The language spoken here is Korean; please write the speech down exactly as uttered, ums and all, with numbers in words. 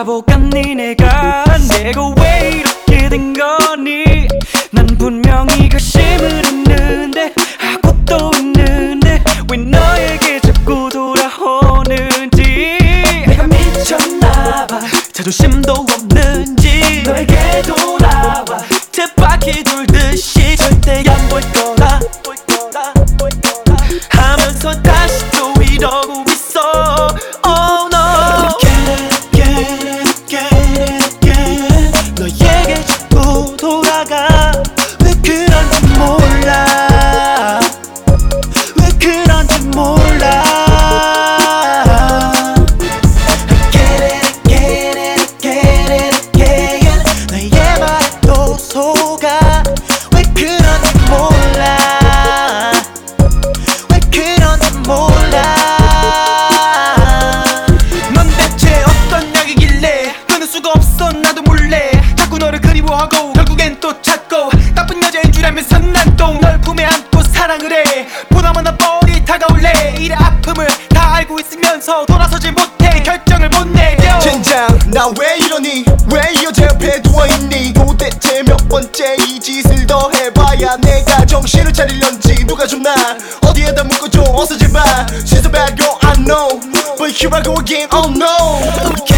바보 같니 내가 내가 왜 이렇게 된 거니 난 분명히 결심을 했는데 하고 또 있는데 왜 너에게 자꾸 돌아오는지 내가 미쳤나봐 자존심도 없는지 너에게 돌아와 쳇바퀴 돌듯이 절대 안 볼 거라 하면서 다시 또 이러고 있어 Oh no Get it, get it, get it 너에게 자꾸 돌아가 왜 그런지 몰라 왜 그런지 몰라 Get it, get it, get it, get it 너의 말에 또 속아 왜 그런지 몰라 왜 그런지 몰라 넌 대체 어떤 약이길래 끊을 수가 없어 나도 몰래 자꾸 너를 그리워하고 결국엔 또 찾고 나쁜 여자인 줄 알면서 난 또 널 품에 안고 사랑을 해 보나마나 뻔히 다가올래 이래 아픔을 다 알고 있으면서 돌아서질 못해 결정을 못 내려 젠장 나 왜 이러니 왜 이 여자 옆에 누워있니 도대체 몇 번째 이 짓을 더 해봐야 내가 정신을 차리려는지 누가 좀 나 어디에다 묶어줘 어서 제발 She's a bad girl I know But here I go again oh no